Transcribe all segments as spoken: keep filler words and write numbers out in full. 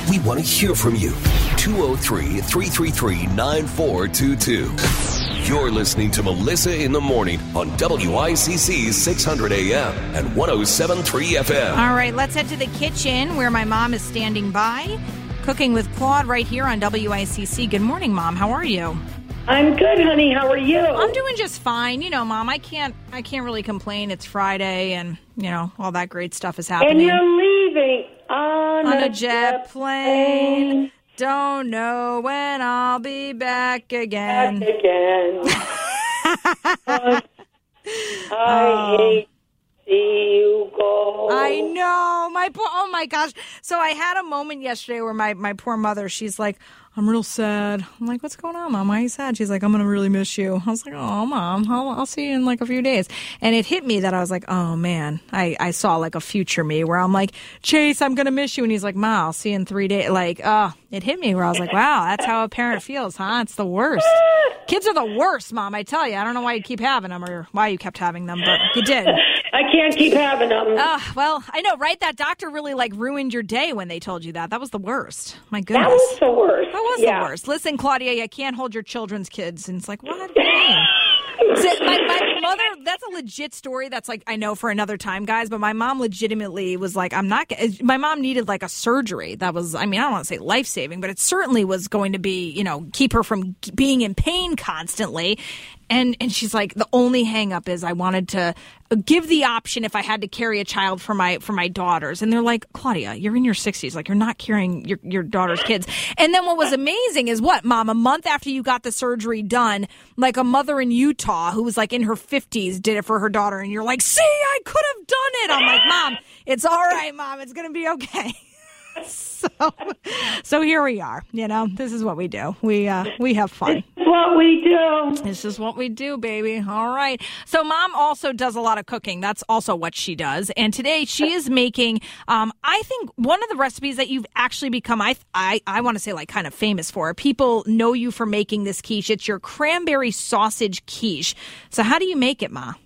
We want to hear from you. two oh three, three three three, nine four two two. You're listening to Melissa in the Morning on W I C C six hundred A M and one oh seven point three F M. All right, let's head to the kitchen where my mom is standing by, cooking with Claude right here on W I C C. Good morning, Mom. How are you? I'm good, honey. How are you? I'm doing just fine. You know, Mom, I can't I can't really complain. It's Friday and, you know, all that great stuff is happening. And you're leaving on, on a, a jet, jet plane. plane. Don't know when I'll be back again. Back again. uh, I Oh. hate to see you go. I know. My poor, oh my gosh. So I had a moment yesterday where my, my poor mother, she's like, I'm real sad. I'm like, what's going on, Mom? Why are you sad? She's like, I'm going to really miss you. I was like, oh, Mom, I'll, I'll see you in like a few days. And it hit me that I was like, oh, man, I, I saw like a future me where I'm like, Chase, I'm going to miss you. And he's like, Ma, I'll see you in three days. Like, oh, it hit me where I was like, wow, that's how a parent feels, huh? It's the worst. Kids are the worst, Mom, I tell you. I don't know why you keep having them or why you kept having them, but you did. I can't keep having them. Uh, well, I know, right? That doctor really like ruined your day when they told you that. That was the worst. My goodness. That was the worst. That was yeah. the worst. Listen, Claudia, you can't hold your children's kids. And it's like, what? do you mean? So my, my mother, that's a legit story. That's like, I know for another time, guys, but my mom legitimately was like, I'm not, my mom needed like a surgery. That was, I mean, I don't want to say life-saving, but it certainly was going to be, you know, keep her from being in pain constantly. And and she's like, the only hang up is I wanted to give the option if I had to carry a child for my for my daughters. And they're like, Claudia, you're in your sixties. Like, you're not carrying your, your daughter's kids. And then what was amazing is what, Mom, a month after you got the surgery done, like a mother in Utah who was like in her fifties did it for her daughter. And you're like, see, I could have done it. I'm like, Mom, it's all right, Mom. It's going to be okay. So, so here we are. You know, this is what we do. We uh, we have fun. It's what we do. This is what we do, baby. All right. So Mom also does a lot of cooking. That's also what she does. And today she is making, um, I think, one of the recipes that you've actually become, I I, I want to say, like, kind of famous for. People know you for making this quiche. It's your cranberry sausage quiche. So how do you make it, Ma?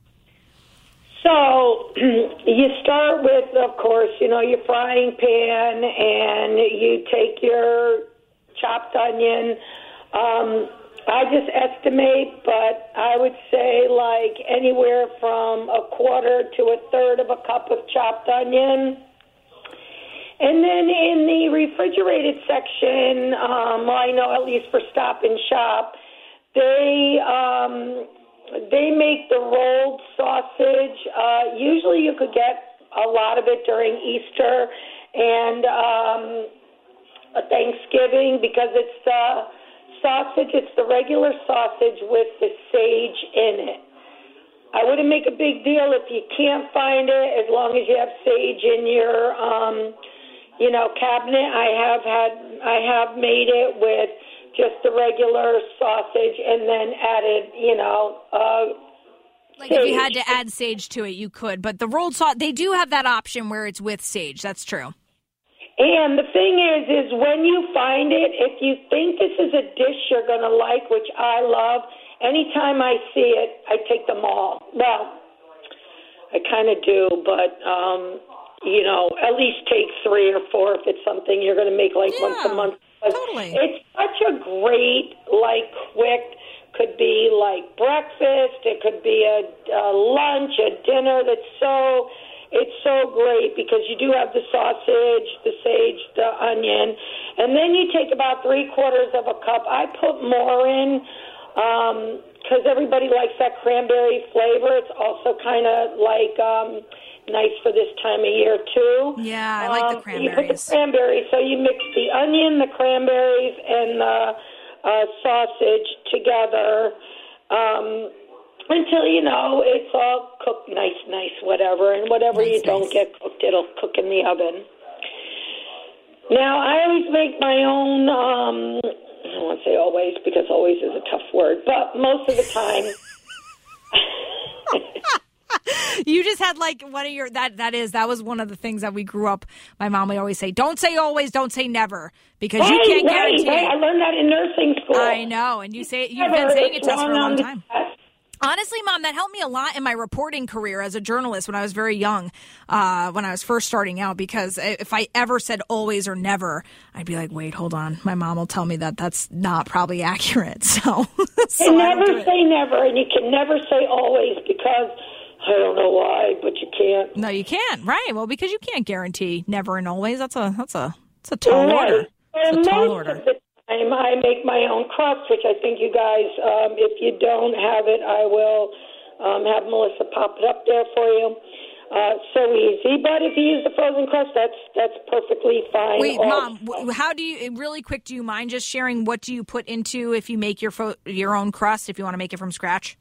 So you start with, of course, you know, your frying pan, and you take your chopped onion. Um, I just estimate, but I would say like anywhere from a quarter to a third of a cup of chopped onion. And then in the refrigerated section, um, well, I know at least for Stop and Shop, they... Um, They make the rolled sausage. Uh, usually you could get a lot of it during Easter and um, Thanksgiving because it's uh, sausage. It's the regular sausage with the sage in it. I wouldn't make a big deal if you can't find it, as long as you have sage in your, um, you know, cabinet. I have had, I have made it with just the regular sausage and then added, you know, uh, like sage. If you had to add sage to it, you could. But the rolled sausage, they do have that option where it's with sage. That's true. And the thing is, is when you find it, if you think this is a dish you're going to like, which I love, anytime I see it, I take them all. Well, I kind of do, but, um, you know, at least take three or four if it's something you're going to make like Yeah. once a month. Totally. It's such a great, like, quick, could be like breakfast, it could be a, a lunch, a dinner. That's so, it's so great because you do have the sausage, the sage, the onion, and then you take about three quarters of a cup. I put more in because um, everybody likes that cranberry flavor. It's also kind of like... Um, nice for this time of year, too. Yeah, I like the um, cranberries. You put the cranberries, so you mix the onion, the cranberries, and the uh, sausage together um, until, you know, it's all cooked nice, nice, whatever. And whatever nice, you don't nice. get cooked, it'll cook in the oven. Now, I always make my own, um, I don't want to say always because always is a tough word, but most of the time... You just had like one of your, that that is, that was one of the things that we grew up, my mom would always say, don't say always, don't say never, because right, you can't right, guarantee. Right. I learned that in nursing school. I know, and you say, you've never, been saying it to us for a long on time. Honestly, Mom, that helped me a lot in my reporting career as a journalist when I was very young, uh, when I was first starting out, because if I ever said always or never, I'd be like, wait, hold on. My mom will tell me that that's not probably accurate. So, so and never say never, and you can never say always because I don't know why, but you can't. No, you can't. Right. Well, because you can't guarantee never and always. That's a that's a that's a tall right. order. It's a tall order. I make my own crust, which I think you guys, um, if you don't have it, I will um, have Melissa pop it up there for you. Uh, so easy, but if you use the frozen crust, that's that's perfectly fine. Wait, also. Mom, how do you, really quick, do you mind just sharing what do you put into if you make your fo- your own crust, if you want to make it from scratch?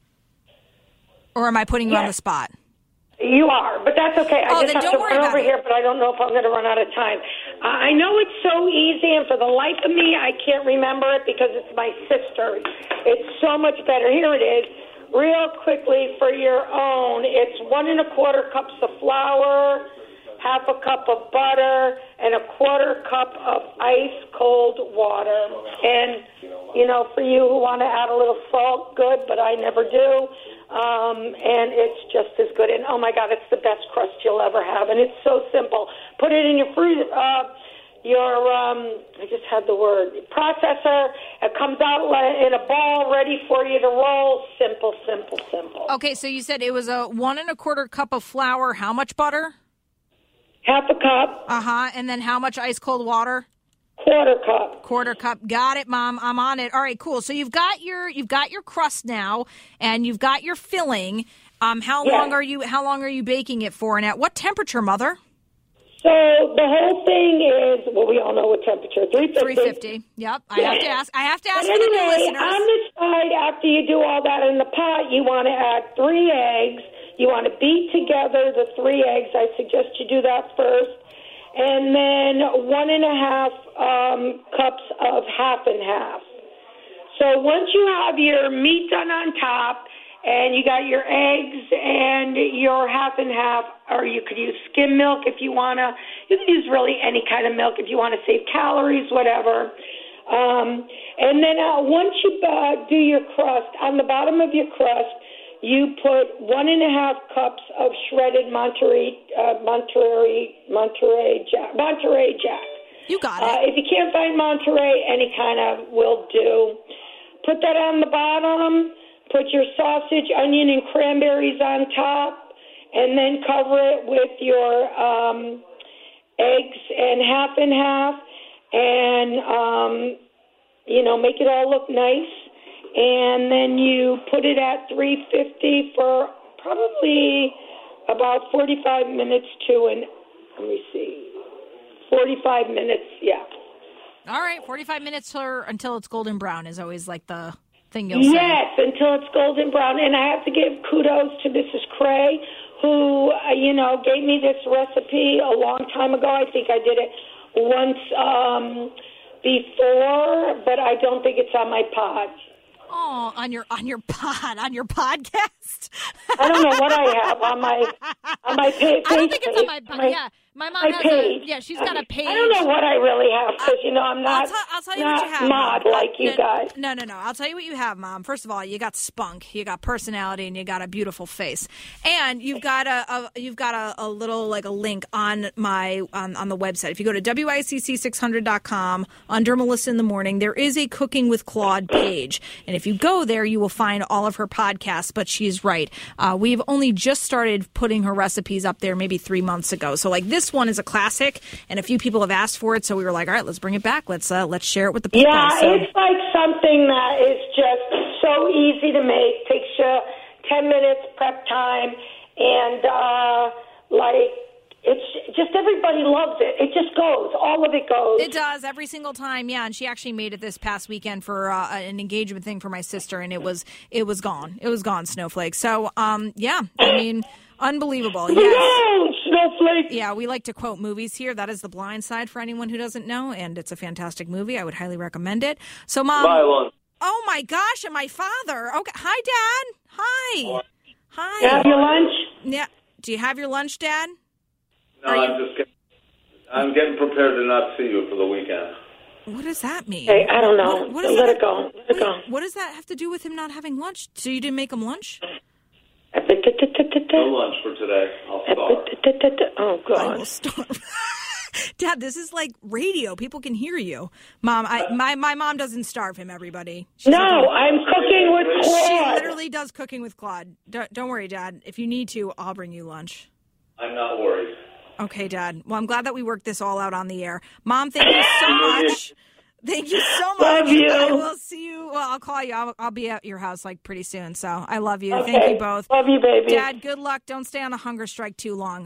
Or am I putting you yes. on the spot? You are, but that's okay. I oh, just have to run over it. here, but I don't know if I'm going to run out of time. Uh, I know it's so easy, and for the life of me, I can't remember it because it's my sister. It's so much better. Here it is. Real quickly for your own, it's one and a quarter cups of flour, half a cup of butter, and a quarter cup of ice cold water. And, you know, for you who want to add a little salt, good, but I never do. Um, and it's just as good. And, oh, my God, it's the best crust you'll ever have. And it's so simple. Put it in your freezer, uh, your, um, I just had the word, processor. It comes out in a ball ready for you to roll. Simple, simple, simple. Okay, so you said it was a one and a quarter cup of flour. How much butter? Half a cup. Uh-huh. And then how much ice cold water? Quarter cup. Quarter cup. Got it, Mom. I'm on it. All right, cool. So you've got your you've got your crust now, and you've got your filling. Um, how yes. long are you how long are you baking it for, and at what temperature, Mother? So the whole thing is, well, we all know what temperature. three fifty. three fifty. Yep. I yeah. have to ask. I have to ask but for the anyway, new listeners. On the side, after you do all that in the pot, you want to add three eggs. You want to beat together the three eggs. I suggest you do that first. And then one and a half um, cups of half and half. So once you have your meat done on top and you got your eggs and your half and half, or you could use skim milk if you want to. You can use really any kind of milk if you want to save calories, whatever. Um, and then uh, once you uh, do your crust, on the bottom of your crust, you put one and a half cups of shredded Monterey, uh, Monterey, Monterey Jack. Monterey Jack. You got it. Uh, if you can't find Monterey, any kind of will do. Put that on the bottom. Put your sausage, onion, and cranberries on top, and then cover it with your um, eggs and half and half, and um, you know, make it all look nice. And then you put it at three fifty for probably about forty-five minutes to an, let me see, forty-five minutes, yeah. All right, forty-five minutes or until it's golden brown is always like the thing you'll say. Yes, until it's golden brown. And I have to give kudos to Missus Cray, who, uh, you know, gave me this recipe a long time ago. I think I did it once um, before, but I don't think it's on my pod. Oh, on your on your pod on your podcast. I don't know what I have on my on my page. I don't think it's on my pod. Yeah, my mom my has page. a yeah. She's got a page. I don't know what I really have because you know I'm not. I'll, t- I'll tell you not what you have, mod Mom. like you no, guys. No, no, no. I'll tell you what you have, Mom. First of all, you got spunk, you got personality, and you got a beautiful face, and you've got a, a you've got a, a little like a link on my on, on the website. If you go to W I C C six hundred dot com under Melissa in the Morning, there is a Cooking with Claude page, and if you go there, you will find all of her podcasts. But she's right. Uh, we've only just started putting her recipes up there maybe three months ago. So like this one is a classic, and a few people have asked for it. So we were like, all right, let's bring it back. Let's uh, let's share it with the people. Yeah, so. It's like something that is just so easy to make. Takes you ten minutes prep time, and uh, like. It's just everybody loves it. It just goes. All of it goes. It does every single time. Yeah, and she actually made it this past weekend for uh, an engagement thing for my sister, and it was it was gone. It was gone, Snowflake. So, um, yeah, I mean, unbelievable. Yes. No, Snowflake. Yeah, we like to quote movies here. That is The Blind Side for anyone who doesn't know, and it's a fantastic movie. I would highly recommend it. So, Mom. Bye, oh my gosh, and my father. Okay, hi, Dad. Hi. Hi. You have your lunch? Yeah. Do you have your lunch, Dad? No, I'm just getting, I'm getting prepared to not see you for the weekend. What does that mean? Hey, I don't know. What, what does Let that, it go. Let it go. What does that have to do with him not having lunch? So you didn't make him lunch? No lunch for today. I'll starve. Oh, God. I will starve. Dad, this is like radio. People can hear you. Mom, I, my, my mom doesn't starve him, everybody. She's No, like, I'm cooking with Claude. she literally does cooking with Claude. Don't, don't worry, Dad. If you need to, I'll bring you lunch. I'm not worried. Okay, Dad. Well, I'm glad that we worked this all out on the air. Mom, thank you so much. Thank you so much. Love you. I will see you. Well, I'll call you. I'll, I'll be at your house like pretty soon. So I love you. Okay. Thank you both. Love you, baby. Dad, good luck. Don't stay on a hunger strike too long.